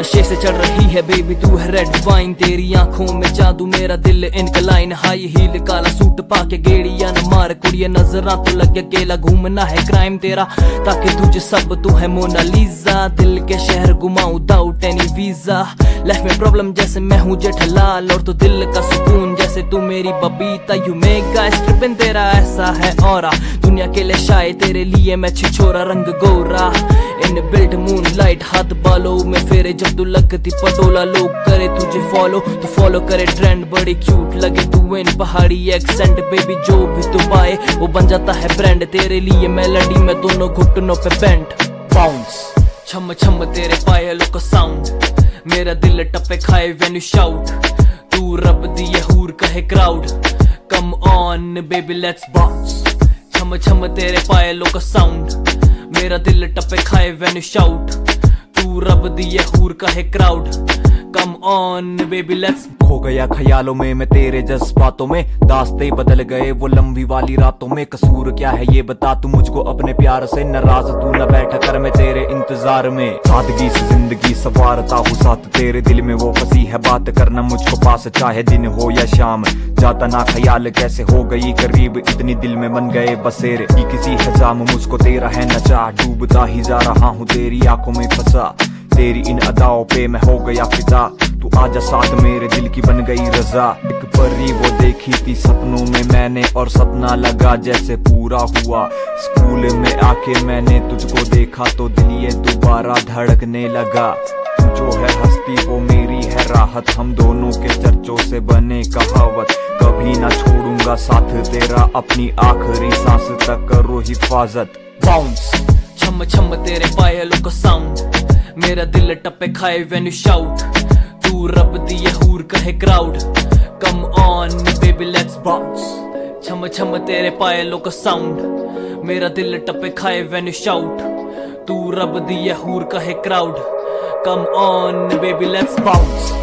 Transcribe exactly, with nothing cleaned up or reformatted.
नशे से चढ़ रही है बेबी तू है रेड वाइन, तेरी आंखों में जादू मेरा दिल इनकलाइन। हाई हील काला सूट पाके गेड़िया न मार कुड़िया, नजरा तो लगे अकेला घूमना है क्राइम तेरा, ताकि तुझे सब तू है मोनालिसा। दिल के शहर घुमाऊं दाउट एनी वीजा, लाइफ में प्रॉब्लम जैसे मैं हूँ जेठलाल, और तो दिल का सुकून जैसे तू मेरी Babita. You make guys tripping तेरा ऐसा है औरा, दुनिया के लिए शायद तेरे लिए मैं छिछोरा रंग गोरा। इन बिल्ट मून लाइट हाथ बालों में फेरे जब तू लगती पटोला, लोग करे तुझे फॉलो तो फॉलो करे ट्रेंड। बड़ी क्यूट लगे तू इन पहाड़ी एक्सेंट बेबी, जो भी तू पाए वो बन जाता है ब्रांड। तेरे लिए मेलोडी में दोनों घुटनों पे बेंट बाउंस, छम छम तेरे पायलों का साउंड, मेरा दिल टप्पे खाए व्हेन यू शाउट। तू रब दिए हूर कहे crowd, come on baby let's bounce. छम छम तेरे पायलों का साउंड, मेरा दिल टप्पे खाए व्हेन यू शाउट। तू रब दिए हूर कहे crowd, come on baby let's. खो गया ख्यालों में मैं तेरे जज्बातों में, दास्ते बदल गए वो लंबी वाली रातों में। कसूर क्या है ये बता तू मुझको अपने प्यार से, नाराज तू न बैठ कर मैं तेरे इंतजार में। सादगी से जिंदगी सवारता हूँ साथ तेरे, दिल में वो फंसी है बात करना मुझको पास, चाहे दिन हो या शाम। जाता ना ख्याल कैसे हो गई करीब, इतनी दिल में बन गए बसेरे। किसी हजाम मुझको तेरा है नचा, डूबता ही जा रहा हूँ तेरी आंखों में फंसा। तेरी इन अदाओं पे मैं हो गया फिदा, तू आजा साथ मेरे दिल की बन गई रजा। एक परी वो देखी थी सपनों में मैंने, और सपना लगा जैसे पूरा हुआ। स्कूल में आके मैंने तुझको देखा तो दिल ये दोबारा धड़कने लगा। जो है हस्ती वो मेरी है राहत, हम दोनों के चर्चों से बने कहावत। कभी ना छोड़ूंगा साथ तेरा, अपनी आखिरी सांस तक करो हिफाजत। बाउंस, छम छम तेरे पायलों का साउंड, मेरा दिल टप्पे खाए व्हेन यू शाउट। तू रब दिए हूर कहे crowd, come on baby let's bounce. छम छम तेरे पायलों का साउंड, मेरा दिल टप्पे खाए व्हेन यू शाउट। तू रब दिए हूर कहे crowd, come on baby let's bounce.